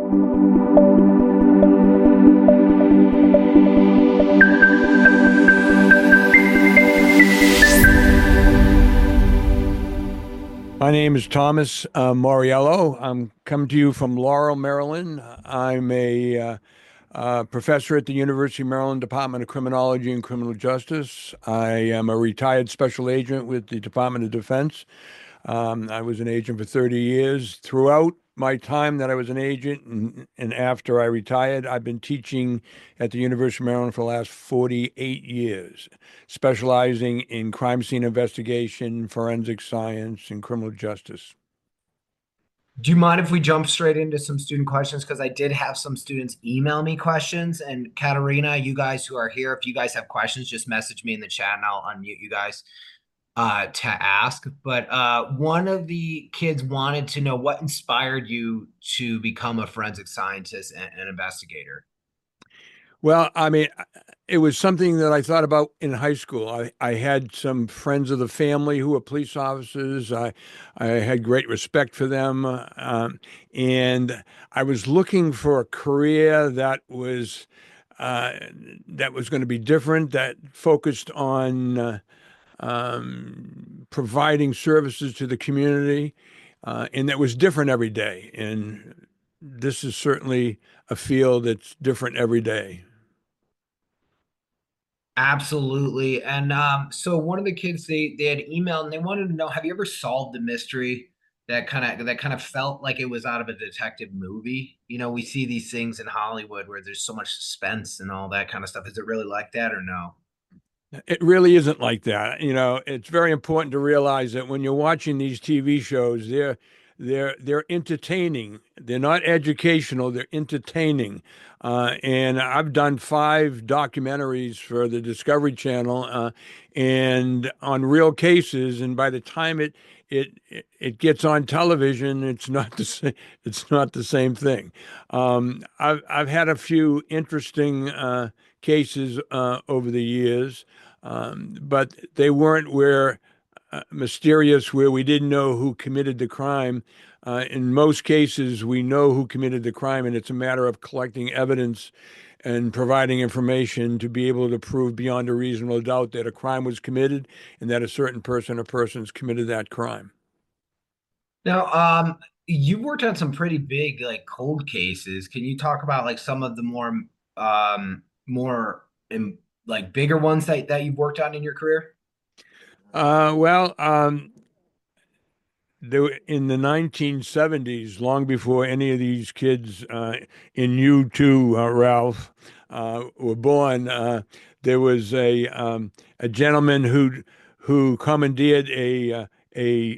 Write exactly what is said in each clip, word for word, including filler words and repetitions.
My name is Thomas uh, Moriello. I'm coming to you from Laurel, Maryland. I'm a uh, uh, professor at the University of Maryland Department of Criminology and Criminal Justice. I am a retired special agent with the Department of Defense. Um, I was an agent for thirty years. Throughout my time that I was an agent and, and after I retired, I've been teaching at the University of Maryland for the last forty-eight years, specializing in crime scene investigation, forensic science, and criminal justice. Do you mind if we jump straight into some student questions? Because I did have some students email me questions. And Katerina, you guys who are here, if you guys have questions, just message me in the chat and I'll unmute you guys uh, to ask. But uh, one of the kids wanted to know what inspired you to become a forensic scientist and, and investigator. Well, I mean, it was something that I thought about in high school. I, I had some friends of the family who were police officers. I, I had great respect for them. Um, and I was looking for a career that was uh, that was going to be different, that focused on uh, um, providing services to the community, uh, and that was different every day. And this is certainly a field that's different every day. Absolutely. And um, so one of the kids they they had emailed and they wanted to know, have you ever solved a mystery that kind of that kind of felt like it was out of a detective movie? You know, we see these things in Hollywood where there's so much suspense and all that kind of stuff. Is it really like that or no? It really isn't like that. You know, it's very important to realize that when you're watching these T V shows, they're they're they're entertaining. They're not educational. They're entertaining. Uh, and I've done five documentaries for the Discovery Channel, uh, and on real cases. And by the time it it it gets on television, it's not the same, it's not the same thing. Um, I've I've had a few interesting uh, cases uh, over the years. Um, but they weren't where uh, mysterious, where we didn't know who committed the crime. Uh, in most cases, we know who committed the crime, and it's a matter of collecting evidence and providing information to be able to prove beyond a reasonable doubt that a crime was committed and that a certain person or persons committed that crime. Now, um, you've worked on some pretty big like cold cases. Can you talk about like some of the more um more um, like bigger ones that that you've worked on in your career? Uh, well, um, there, in the nineteen seventies, long before any of these kids uh, in you too, uh, Ralph, uh, were born, uh, there was a um, a gentleman who who commandeered a uh, a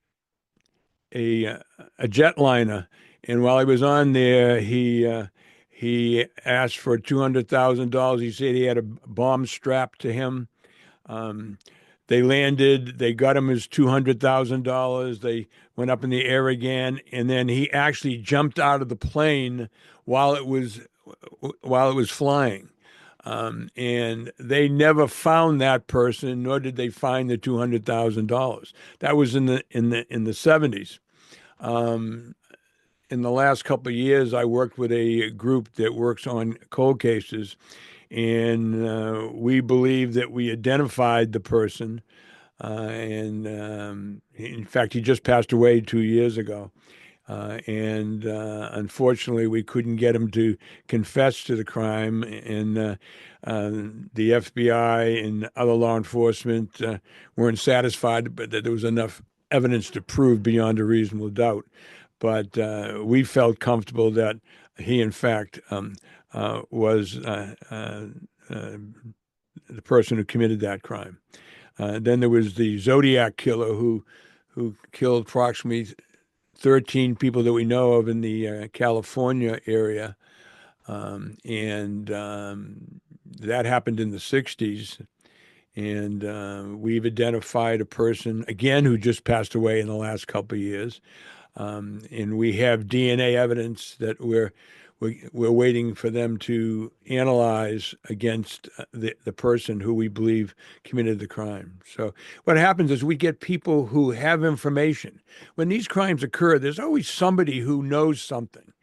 a uh, a jetliner, and while he was on there, he uh, he asked for two hundred thousand dollars. He said he had a bomb strapped to him. Um, they landed, they got him his two hundred thousand dollars. They went up in the air again, and then he actually jumped out of the plane while it was while it was flying. Um, and they never found that person, nor did they find the two hundred thousand dollars. That was in the in the in the seventies. Um, in the last couple of years, I worked with a group that works on cold cases, and uh, we believe that we identified the person. Uh, and um, in fact, he just passed away two years ago. Uh, and uh, unfortunately, we couldn't get him to confess to the crime. And uh, uh, the F B I and other law enforcement uh, weren't satisfied, but that there was enough evidence to prove beyond a reasonable doubt. But uh, we felt comfortable that he, in fact, um, uh, was uh, uh, uh, the person who committed that crime. Uh, then there was the Zodiac killer who who killed approximately thirteen people that we know of in the uh, California area. Um, and um, that happened in the sixties. And uh, we've identified a person, again, who just passed away in the last couple of years. Um, and we have D N A evidence that we're we're, we're waiting for them to analyze against uh, the, the person who we believe committed the crime. So what happens is we get people who have information. When these crimes occur, there's always somebody who knows something.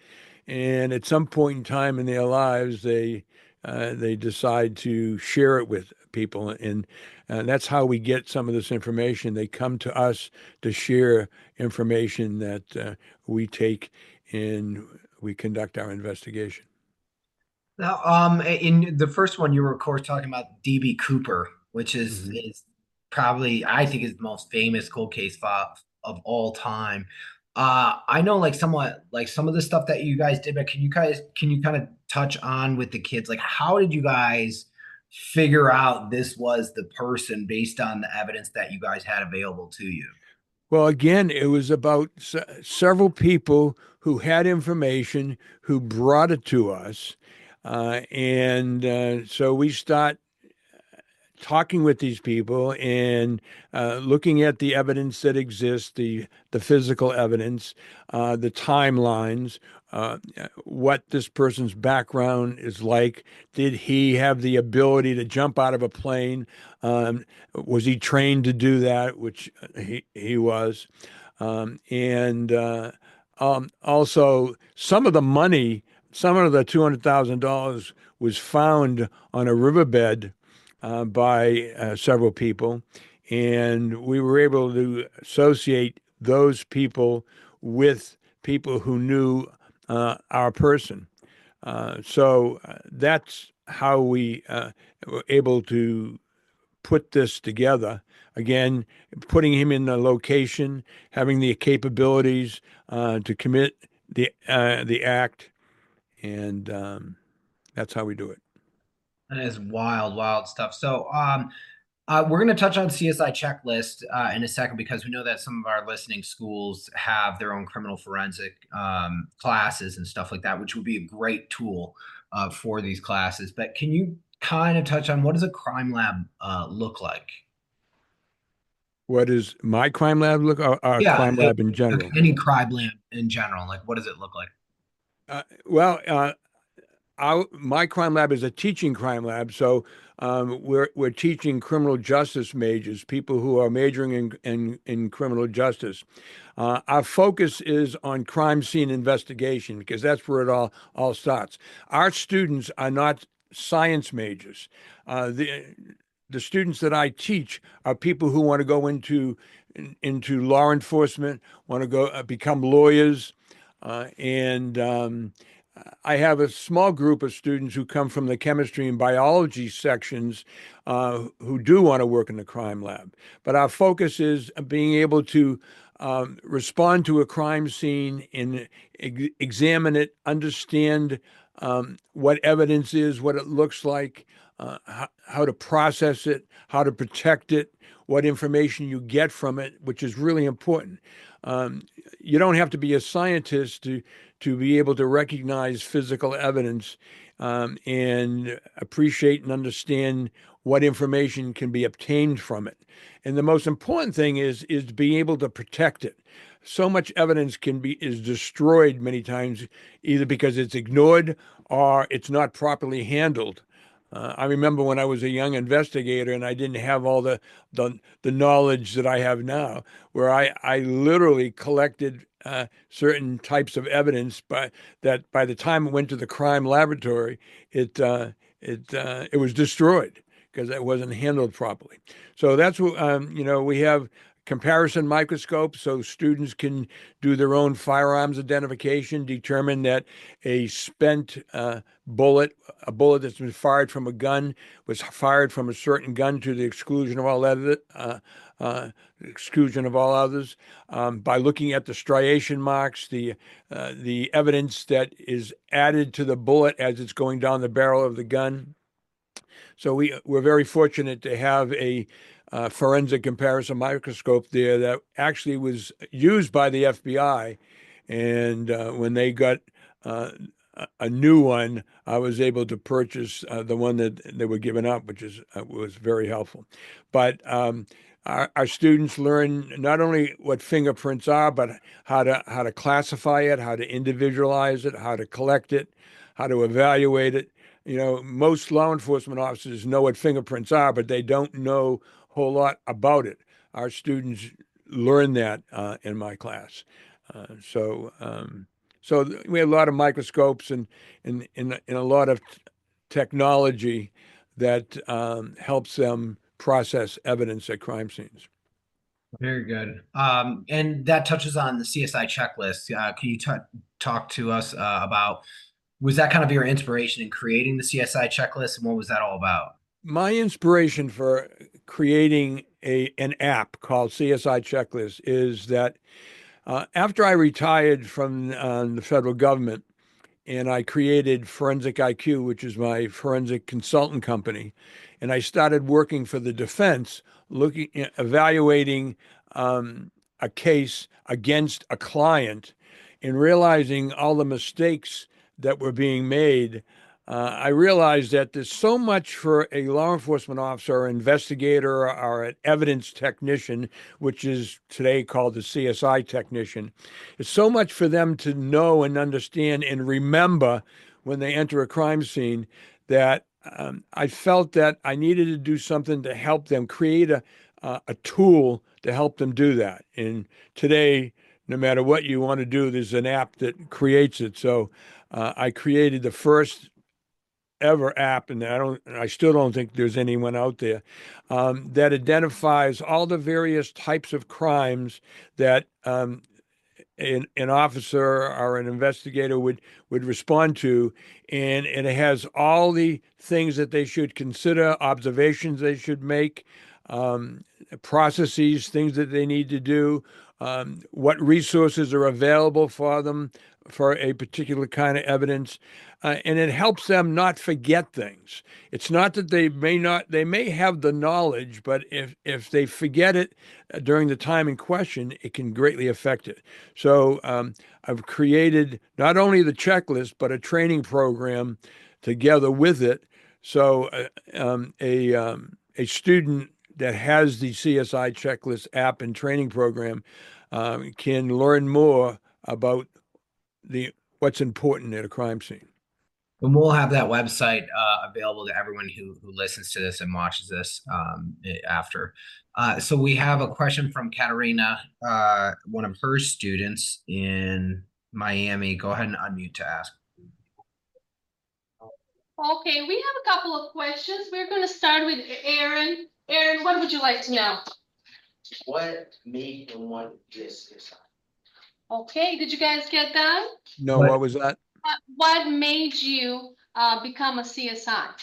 and at some point in time in their lives, they uh, they decide to share it with people, and uh, that's how we get some of this information. They come to us to share information that uh, we take and we conduct our investigation. Now, um, in the first one, you were of course talking about D B. Cooper, which is Mhm. is probably I think is the most famous cold case file of all time. Uh, I know like somewhat like some of the stuff that you guys did, but can you guys can you kind of touch on with the kids? Like, how did you guys figure out this was the person based on the evidence that you guys had available to you? Well, again, it was about se several people who had information who brought it to us. Uh, and uh, so we start talking with these people and uh, looking at the evidence that exists, the the physical evidence, uh, the timelines, uh, what this person's background is like. Did he have the ability to jump out of a plane? Um, was he trained to do that? Which he he was, um, and uh, um, also some of the money, some of the two hundred thousand dollars was found on a riverbed uh, by uh, several people, and we were able to associate those people with people who knew uh, our person. Uh, so uh, that's how we uh, were able to put this together. Again, putting him in the location, having the capabilities uh, to commit the uh, the act, and um, that's how we do it. That is wild, wild stuff. So, um, uh, we're going to touch on C S I checklist uh, in a second because we know that some of our listening schools have their own criminal forensic um, classes and stuff like that, which would be a great tool uh, for these classes. But can you kind of touch on what does a crime lab uh, look like? What is my crime lab look? Or, or Yeah, crime it- lab in general? any crime lab in general. Like, what does it look like? Uh, well, uh, our my crime lab is a teaching crime lab, so um, we're we're teaching criminal justice majors, people who are majoring in in, in criminal justice. Uh, our focus is on crime scene investigation because that's where it all all starts. Our students are not science majors. Uh, the the students that I teach are people who want to go into into law enforcement, want to go uh, become lawyers, uh, and um, I have a small group of students who come from the chemistry and biology sections uh, who do want to work in the crime lab. But our focus is being able to um, respond to a crime scene and ex examine it, understand um, what evidence is, what it looks like, uh, how, how to process it, how to protect it, what information you get from it, which is really important. Um, you don't have to be a scientist to to be able to recognize physical evidence um, and appreciate and understand what information can be obtained from it. And the most important thing is is to be able to protect it. So much evidence can be is destroyed many times, either because it's ignored or it's not properly handled. Uh, I remember when I was a young investigator and I didn't have all the the, the knowledge that I have now, where I, I literally collected uh, certain types of evidence, but that by the time it went to the crime laboratory, it uh, it uh, it was destroyed because it wasn't handled properly. So that's what um, you know. We have comparison microscopes so students can do their own firearms identification, determine that a spent uh, bullet, a bullet that's been fired from a gun, was fired from a certain gun to the exclusion of all other, uh, uh, exclusion of all others. Um, by looking at the striation marks, the uh, the evidence that is added to the bullet as it's going down the barrel of the gun. So we we're very fortunate to have a uh, forensic comparison microscope there that actually was used by the F B I, and uh, when they got uh, a new one, I was able to purchase uh, the one that they were giving up, which is uh, was very helpful. But um, our, our students learn not only what fingerprints are, but how to how to classify it, how to individualize it, how to collect it, how to evaluate it. You know, most law enforcement officers know what fingerprints are, but they don't know a whole lot about it. Our students learn that uh, in my class. Uh, so, um, So th- we have a lot of microscopes and and and, and a lot of t- technology that um, helps them process evidence at crime scenes. Very good. Um, and that touches on the C S I checklist. Uh, can you ta talk to us uh, about, was that kind of your inspiration in creating the C S I checklist, and what was that all about? My inspiration for creating a an app called C S I Checklist is that uh, after I retired from uh, the federal government and I created Forensic I Q, which is my forensic consultant company, and I started working for the defense, looking evaluating um, a case against a client, and realizing all the mistakes that were being made. Uh, I realized that there's so much for a law enforcement officer, or investigator, or an evidence technician, which is today called the C S I technician. It's so much for them to know and understand and remember when they enter a crime scene that um, I felt that I needed to do something to help them create a uh, a tool to help them do that. And today, no matter what you want to do, there's an app that creates it. So uh, I created the first ever app, and I don't, I still don't think there's anyone out there um, that identifies all the various types of crimes that um, an, an officer or an investigator would would respond to, and, and it has all the things that they should consider, observations they should make, um, processes, things that they need to do, um, what resources are available for them for a particular kind of evidence. Uh, and it helps them not forget things. It's not that they may not, they may have the knowledge, but if, if they forget it uh, during the time in question, it can greatly affect it. So um, I've created not only the checklist, but a training program together with it. So uh, um, a, um, a student that has the C S I checklist app and training program um, can learn more about the what's important at a crime scene. And we'll have that website uh, available to everyone who who listens to this and watches this um, after. Uh, so we have a question from Katerina, uh, one of her students in Miami. Go ahead and unmute to ask. Okay, we have a couple of questions. We're going to start with Aaron. Aaron, what would you like to know? What made him want this design? Okay, did you guys get that? No, What- what was that? Uh, what made you uh, become a C S I?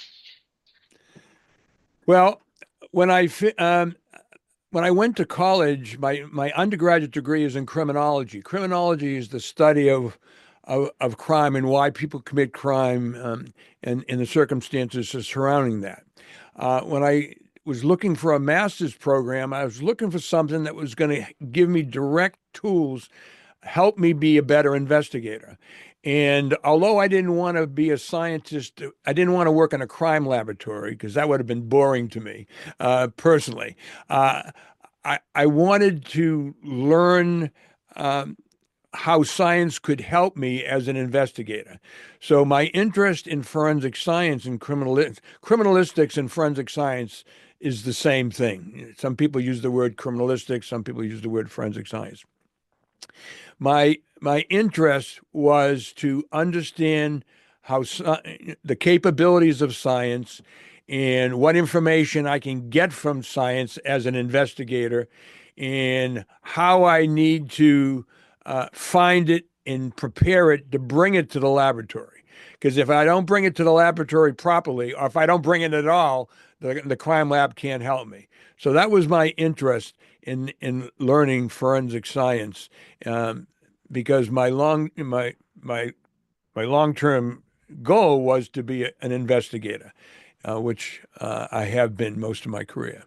Well, when I fi- um, when I went to college, my my undergraduate degree is in criminology. Criminology is the study of of, of crime and why people commit crime um, and, and the circumstances surrounding that. Uh, when I was looking for a master's program, I was looking for something that was going to give me direct tools, help me be a better investigator. And although I didn't want to be a scientist, I didn't want to work in a crime laboratory because that would have been boring to me uh, personally. Uh, I, I wanted to learn um, how science could help me as an investigator. So my interest in forensic science and criminal criminalistics and forensic science is the same thing. Some people use the word criminalistics, some people use the word forensic science. My my interest was to understand how the capabilities of science and what information I can get from science as an investigator, and how I need to uh, find it and prepare it to bring it to the laboratory. Because if I don't bring it to the laboratory properly, or if I don't bring it at all, the, the crime lab can't help me. So that was my interest in in learning forensic science, um, because my long my my my long term goal was to be a, an investigator, uh, which uh, I have been most of my career.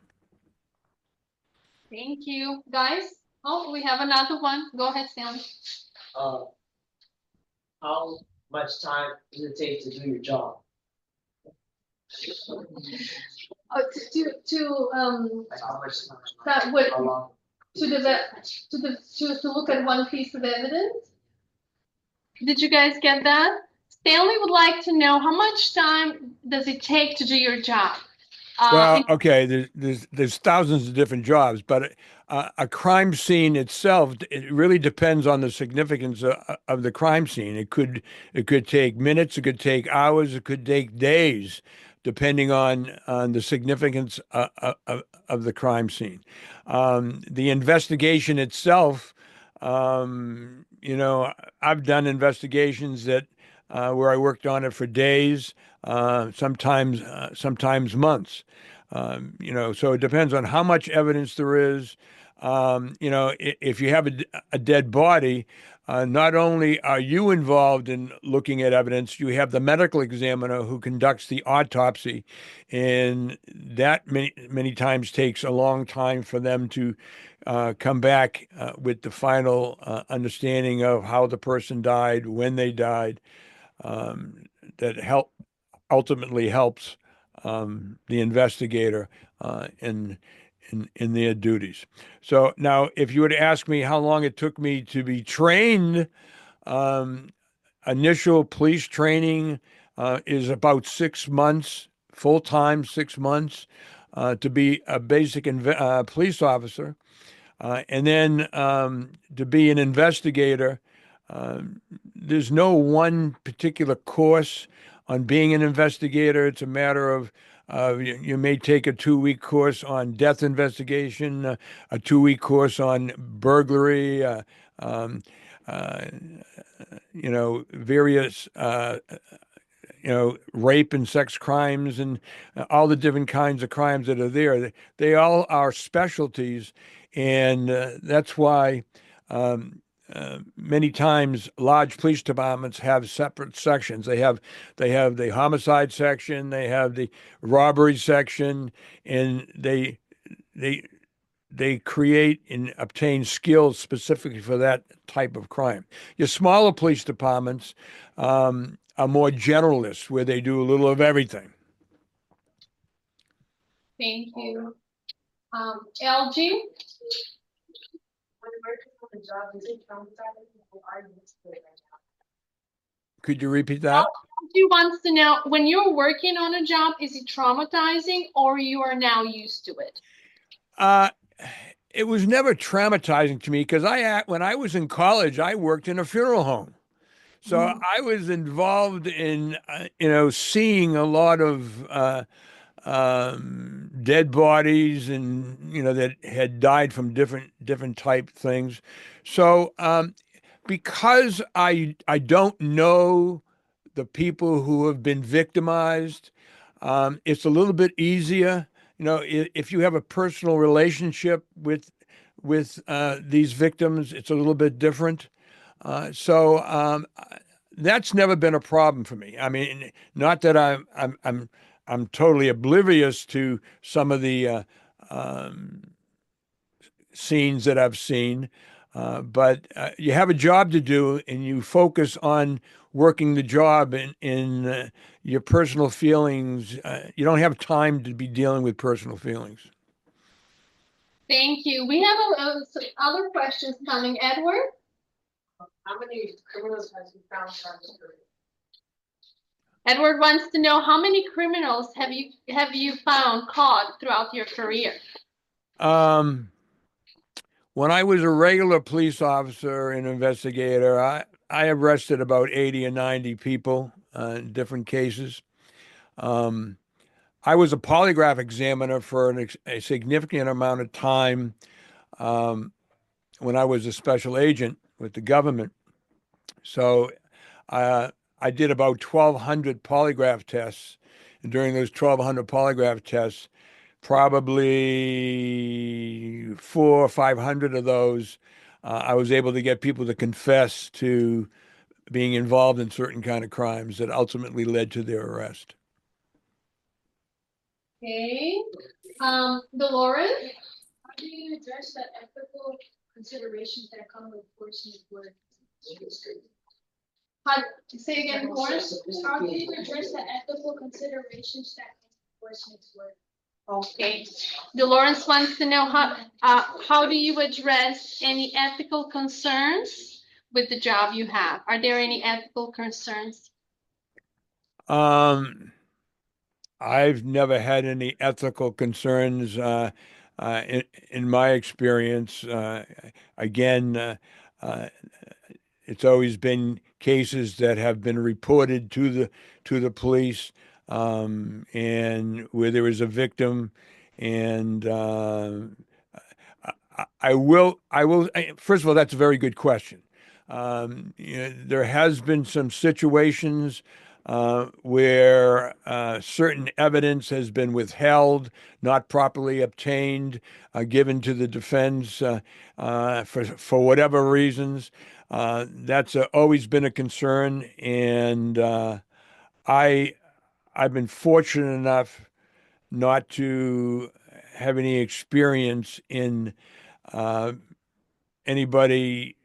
Thank you, guys. Oh, we have another one. Go ahead, Stanley. Uh, how much time does it take to do your job? Oh, to to um Like how much time? that would How long? to the to the to to look at one piece of evidence. Did you guys get that? Stanley would like to know how much time does it take to do your job? Uh, Well, and- okay, there's, there's there's thousands of different jobs, but uh, a crime scene itself, it really depends on the significance of, of the crime scene. It could it could take minutes, it could take hours, it could take days, depending on on the significance of, of, of the crime scene. Um, the investigation itself, um, you know, I've done investigations that uh, where I worked on it for days, uh, sometimes uh, sometimes months. Um, you know, so it depends on how much evidence there is. Um, you know, if you have a, a dead body, uh, not only are you involved in looking at evidence, you have the medical examiner who conducts the autopsy, and that many many times takes a long time for them to uh, come back uh, with the final uh, understanding of how the person died, when they died. Um, that help ultimately helps um, the investigator uh, in, in in their duties. So now, if you were to ask me how long it took me to be trained, um, initial police training uh, is about six months, full time, six months uh, to be a basic inve- uh, police officer. Uh, and then um, to be an investigator, um, there's no one particular course on being an investigator. It's a matter of uh, you, you may take a two-week course on death investigation, uh, a two-week course on burglary, uh, um, uh, you know, various, uh, you know, rape and sex crimes and uh, all the different kinds of crimes that are there. They, they all are specialties. And uh, that's why um, uh, many times large police departments have separate sections. They have they have the homicide section, they have the robbery section, and they they they create and obtain skills specifically for that type of crime. Your smaller police departments um, are more generalists, where they do a little of everything. Thank you. Um, L G? When working on the job, is it traumatizing or are you used to it right now? Could you repeat that? L G wants to know, when you're working on a job, is it traumatizing or you are now used to it? Uh, it was never traumatizing to me because I, when I was in college, I worked in a funeral home. So Mhm. I was involved in, uh, you know, seeing a lot of uh, um, dead bodies and, you know, that had died from different different type things. So um, because I I don't know the people who have been victimized, um, it's a little bit easier. You know, if, if you have a personal relationship with with uh, these victims, it's a little bit different. Uh, so um, that's never been a problem for me. I mean, not that I'm I'm I'm I'm totally oblivious to some of the uh, um, scenes that I've seen, uh, but uh, you have a job to do, and you focus on working the job in in uh, your personal feelings. Uh, you don't have time to be dealing with personal feelings. Thank you. We have a, a, some other questions coming. Edward? How many criminals have you found on this career? Edward wants to know, how many criminals have you have you found caught throughout your career? Um, when I was a regular police officer and investigator, I, I arrested about eighty or ninety people uh, in different cases. Um, I was a polygraph examiner for an ex a significant amount of time um, when I was a special agent with the government. So uh, I did about twelve hundred polygraph tests. And during those twelve hundred polygraph tests, probably four or five hundred of those, uh, I was able to get people to confess to being involved in certain kind of crimes that ultimately led to their arrest. Okay. Um, Dolores? How do you address the ethical considerations that come with enforcement work? How, say again, Dolores? How do you address the ethical considerations that come with enforcement work? Okay. Dolores wants to know, how uh, how do you address any ethical concerns with the job you have? Are there any ethical concerns? Um, I've never had any ethical concerns. Uh, uh, in, in my experience, uh, again, uh, uh, it's always been cases that have been reported to the to the police, um, and where there was a victim, and uh, I, I will I will first of all, that's a very good question. Um, you know, there has been some situations uh, where uh, certain evidence has been withheld, not properly obtained, uh, given to the defense uh, uh, for for whatever reasons. Uh, that's uh, always been a concern, and uh, I I've been fortunate enough not to have any experience in uh, anybody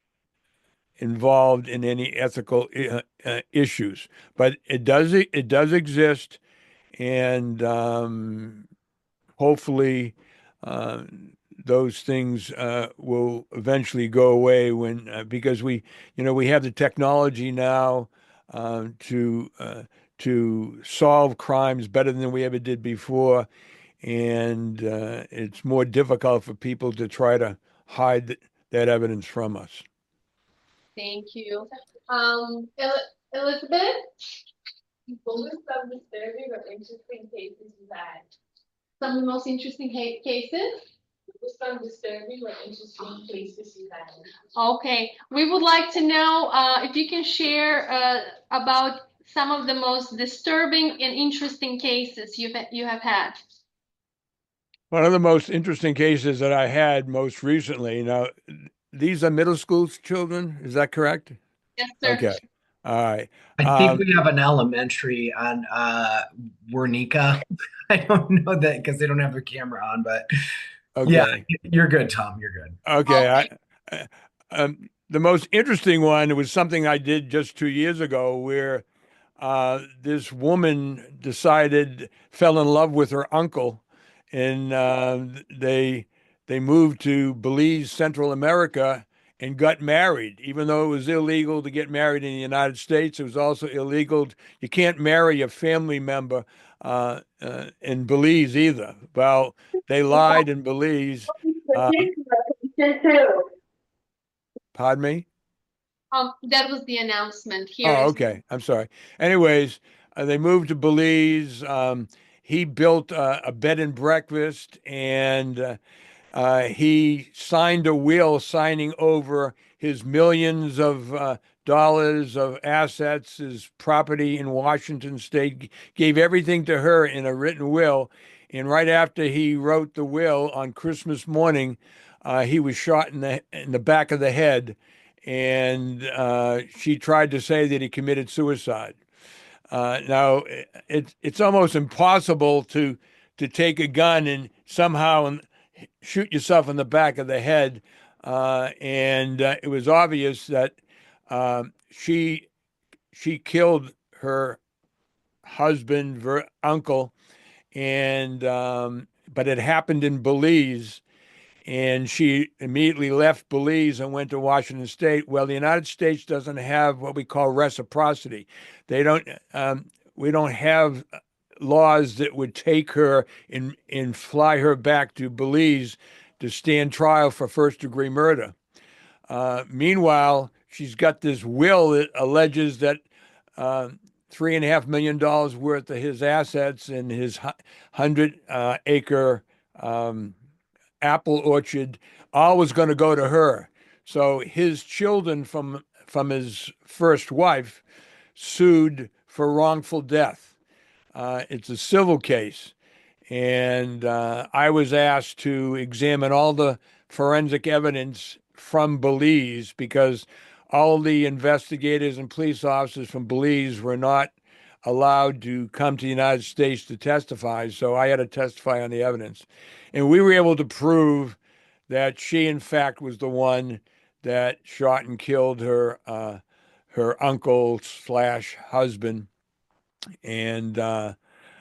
involved in any ethical uh, uh, issues, but it does it does exist, and um, hopefully uh, those things uh, will eventually go away when uh, because we you know we have the technology now uh, to uh, to solve crimes better than we ever did before, and uh, it's more difficult for people to try to hide th- that evidence from us. Thank you. Um, El- Elizabeth, What was some disturbing or interesting cases you had? some of the most interesting ca- cases? What was some disturbing or interesting cases you had? Okay, we would like to know uh, if you can share uh, about some of the most disturbing and interesting cases you've you have had. One of the most interesting cases that I had most recently, now, these are middle school children, is that correct? Yes, sir. Okay. All right. I think Um, we have an elementary on uh Wernica. I don't know that because they don't have their camera on, but yeah, okay. you're good, Tom. You're good. Okay. Okay. I, uh, um, the most interesting one was something I did just two years ago where uh, this woman decided, fell in love with her uncle, and uh, they they moved to Belize, Central America, and got married. Even though it was illegal to get married in the United States, it was also illegal. You can't marry a family member uh, uh, in Belize either. Well, they lied in Belize. Uh, pardon me? Um, that was the announcement. Here Oh, is okay. I'm sorry. Anyways, uh, they moved to Belize. Um, he built uh, a bed and breakfast, and uh, uh, he signed a will signing over his millions of uh, dollars of assets, his property in Washington State, g- gave everything to her in a written will. And right after he wrote the will on Christmas morning, uh, he was shot in the in the back of the head, and uh, she tried to say that he committed suicide. Uh, now, it, it's almost impossible to to take a gun and somehow shoot yourself in the back of the head. Uh, and uh, it was obvious that um, she she killed her husband, her uncle, and um, but it happened in Belize, and she immediately left Belize and went to Washington State. Well, the United States doesn't have what we call reciprocity. They don't. Um, we don't have laws that would take her and and fly her back to Belize to stand trial for first degree murder. Uh, meanwhile, she's got this will that alleges that uh, three and a half million dollars worth of his assets and his hundred uh, acre um, apple orchard, all was going to go to her. So his children from from his first wife sued for wrongful death. Uh, it's a civil case, and uh, I was asked to examine all the forensic evidence from Belize because all the investigators and police officers from Belize were not allowed to come to the United States to testify. So I had to testify on the evidence. And we were able to prove that she, in fact, was the one that shot and killed her uh, her uncle slash husband. And uh,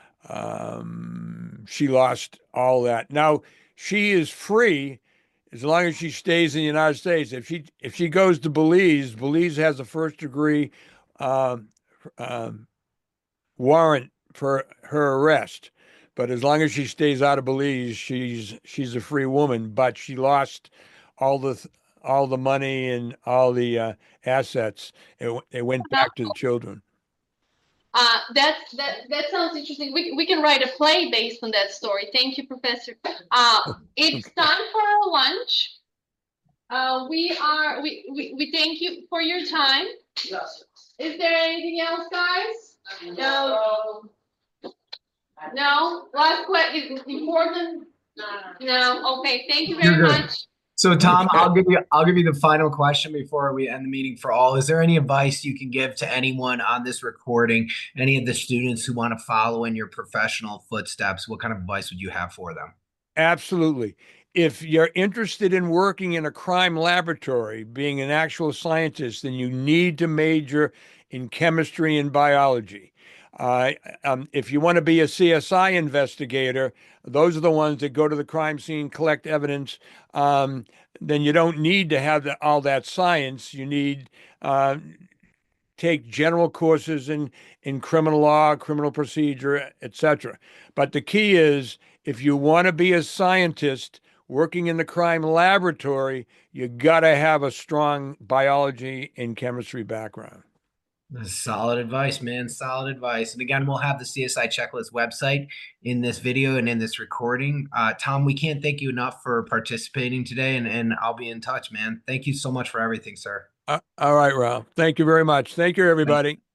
um, she lost all that. Now she is free as long as she stays in the United States. If she if she goes to Belize, Belize has a first degree um, um, warrant for her arrest. But as long as she stays out of Belize, she's she's a free woman. But she lost all the th- all the money and all the uh, assets. It, w- it went back to the children. Uh, that's that. That sounds interesting. We we can write a play based on that story. Thank you, Professor. Uh, it's time for our lunch. Uh, we are we, we we thank you for your time. Yes. Is there anything else, guys? No. No. Last question. Important. No. Okay. Thank you very You're good. much. So Tom, Okay. I'll give you I'll give you the final question before we end the meeting for all. Is there any advice you can give to anyone on this recording, any of the students who want to follow in your professional footsteps? What kind of advice would you have for them? Absolutely. If you're interested in working in a crime laboratory, being an actual scientist, then you need to major in chemistry and biology. Uh, um, if you want to be a C S I investigator, those are the ones that go to the crime scene, collect evidence. Um, then you don't need to have the, all that science. You need uh, take general courses in in criminal law, criminal procedure, et cetera. But the key is, if you want to be a scientist working in the crime laboratory, you got to have a strong biology and chemistry background. That's solid advice, man. Solid advice. And again, we'll have the C S I Checklist website in this video and in this recording. Uh, Tom, we can't thank you enough for participating today, and, and I'll be in touch, man. Thank you so much for everything, sir. Uh, all right, Ralph. Thank you very much. Thank you, everybody.